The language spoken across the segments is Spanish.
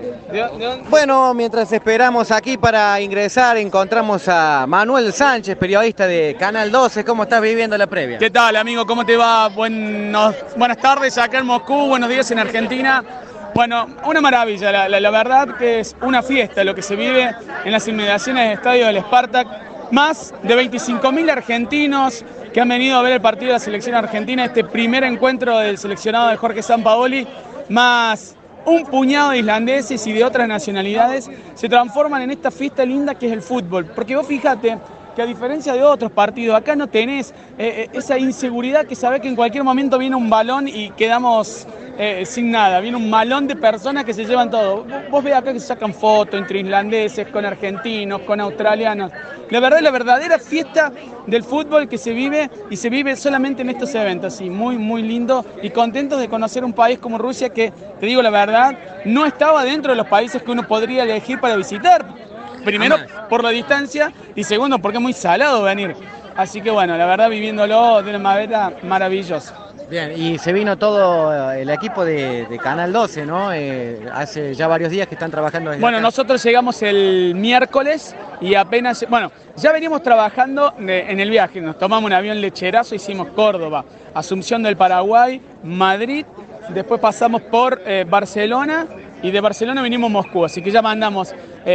Bueno, mientras esperamos aquí para ingresar, encontramos a Manuel Sánchez, periodista de Canal 12. ¿Cómo estás viviendo la previa? ¿Qué tal, amigo? ¿Cómo te va? Buenas tardes acá en Moscú, buenos días en Argentina. Bueno, una maravilla, la verdad que es una fiesta lo que se vive en las inmediaciones del estadio del Spartak. Más de 25.000 argentinos que han venido a ver el partido de la selección argentina, este primer encuentro del seleccionado de Jorge Sampaoli, más un puñado de islandeses y de otras nacionalidades, se transforman en esta fiesta linda que es el fútbol. Porque vos fíjate que a diferencia de otros partidos, acá no tenés esa inseguridad que sabés que en cualquier momento viene un balón y quedamos sin nada. Viene un malón de personas que se llevan todo. Vos ves acá que se sacan fotos entre islandeses, con argentinos, con australianos. La verdad es la verdadera fiesta del fútbol que se vive y se vive solamente en estos eventos. Sí, muy, muy lindo y contentos de conocer un país como Rusia que, te digo la verdad, no estaba dentro de los países que uno podría elegir para visitar. Primero, por la distancia y segundo, porque es muy salado venir. Así que bueno, la verdad, viviéndolo de una manera maravillosa. Bien, y se vino todo el equipo de Canal 12, ¿no? Hace ya varios días que están trabajando desde Bueno, acá. nosotros llegamos el miércoles y apenas... Bueno, ya veníamos trabajando en el viaje. Nos tomamos un avión lecherazo, hicimos Córdoba, Asunción del Paraguay, Madrid, después pasamos por Barcelona y de Barcelona vinimos a Moscú. Así que ya mandamos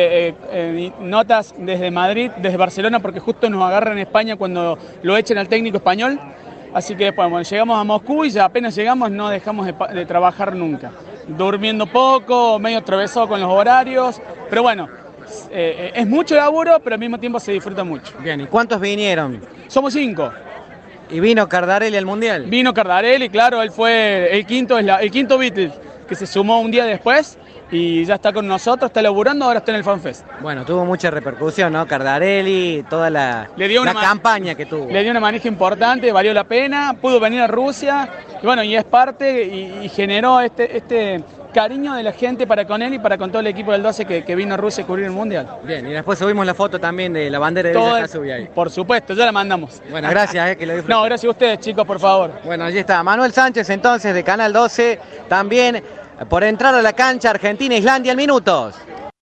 notas desde Madrid, desde Barcelona, porque justo nos agarran en España cuando lo echen al técnico español. Así que después, bueno, llegamos a Moscú y ya apenas llegamos no dejamos de trabajar nunca. Durmiendo poco, medio atravesado con los horarios, pero bueno, es mucho laburo, pero al mismo tiempo se disfruta mucho. Bien, ¿y cuántos vinieron? Somos 5. ¿Y vino Cardarelli al Mundial? Vino Cardarelli, claro, él fue el quinto Beatles, que se sumó un día después y ya está con nosotros, está laburando, ahora está en el FanFest. Bueno, tuvo mucha repercusión, ¿no? Cardarelli, toda la campaña que tuvo. Le dio una manija importante, valió la pena, pudo venir a Rusia, y bueno, y es parte y generó este cariño de la gente para con él y para con todo el equipo del 12 que vino a Rusia a cubrir el Mundial. Bien, y después subimos la foto también de la bandera de Villa Jasubí ahí. Por supuesto, ya la mandamos. Bueno, gracias, que lo disfruten. No, gracias a ustedes, chicos, por favor. Bueno, allí está Manuel Sánchez, entonces, de Canal 12, también por entrar a la cancha Argentina-Islandia en minutos.